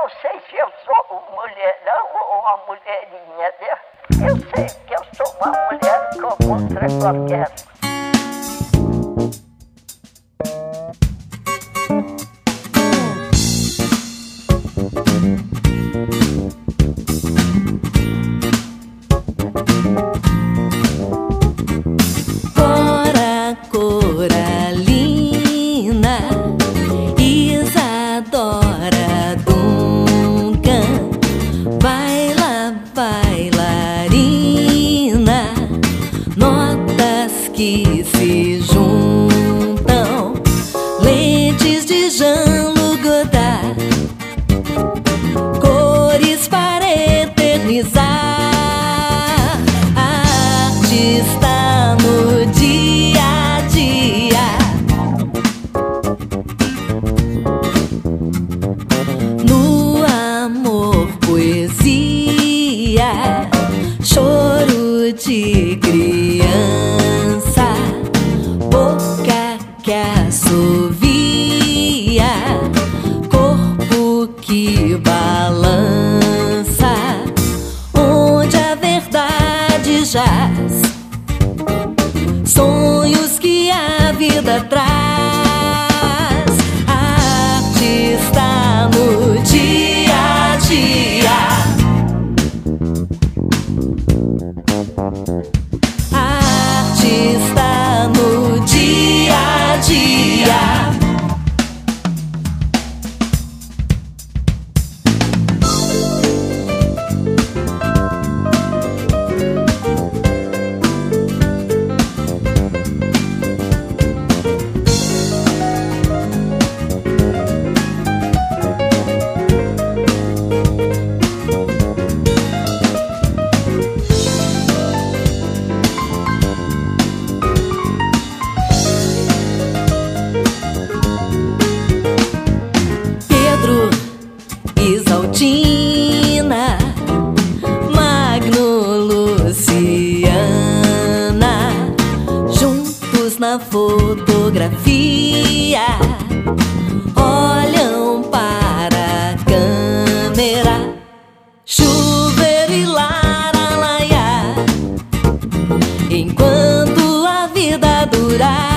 não sei se eu sou um mulherão ou uma mulherinha, né? Eu sei que eu sou uma mulher como outra qualquer. Cora Coralina, Isadora Duncan, baila bailarina, notas que se juntam, lentes de Jean-Luc Godard, cores para eternizar. A arte está no dia a dia, no amor, poesia, choro de criança, boca que assovia, corpo que balança, onde a verdade jaz, sonhos que a vida traz. A arte está no dia a dia, a arte está no dia a dia. Isaltina, Magno, Luciana, juntos na fotografia, olham para a câmera, chuveiro e lara-laia, enquanto a vida durar.